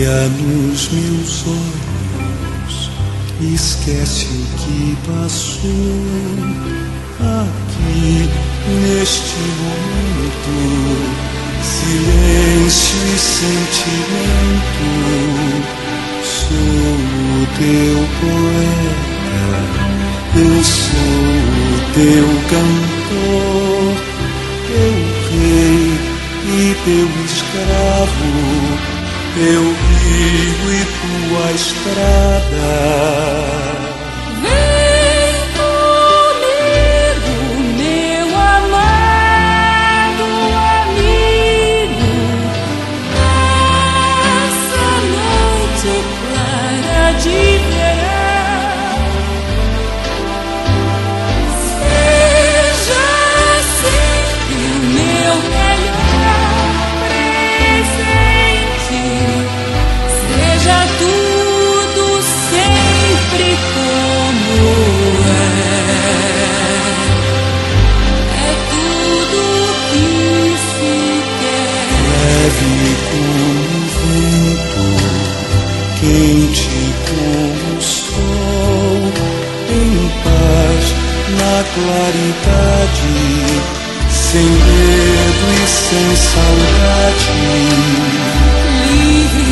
Olha nos meus olhos, esquece o que passou aqui neste momento. Silêncio e sentimento. Sou o teu poeta, eu sou o teu cantor, teu rei e teu escravo, teu rio e tua estrada. Vem comigo, meu amado amigo, essa noite clara de verão. Seja sempre o meu melhor presente. Seja tudo sempre como é tudo que se quer. Leve como o vento, quente como o sol, em paz na claridade, sem medo e sem saudade. Livre